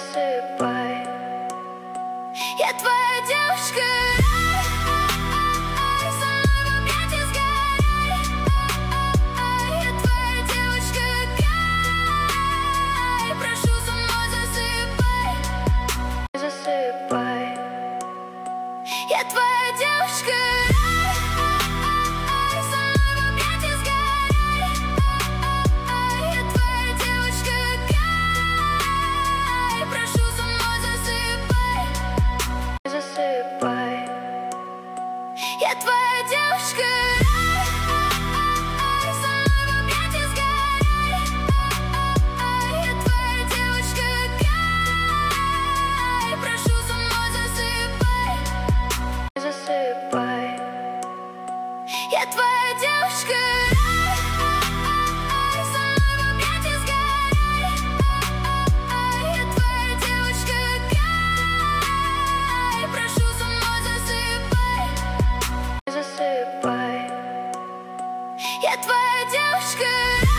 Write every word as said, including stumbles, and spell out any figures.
засыпай. Я твоя девушка. Я твоя девушка. Со мной в объятия сгорай. Я твоя девушка. Прошу, со мной засыпай. Засыпай. Я твоя девушка. Со мной в объятия сгорай. Я твоя девушка. Прошу, со мной засыпай. Засыпай. Я твоя девушка. Со мной в объятия сгорай. Я твоя девушка. Прошу, со мной засыпай. Засыпай. Я твоя девушка.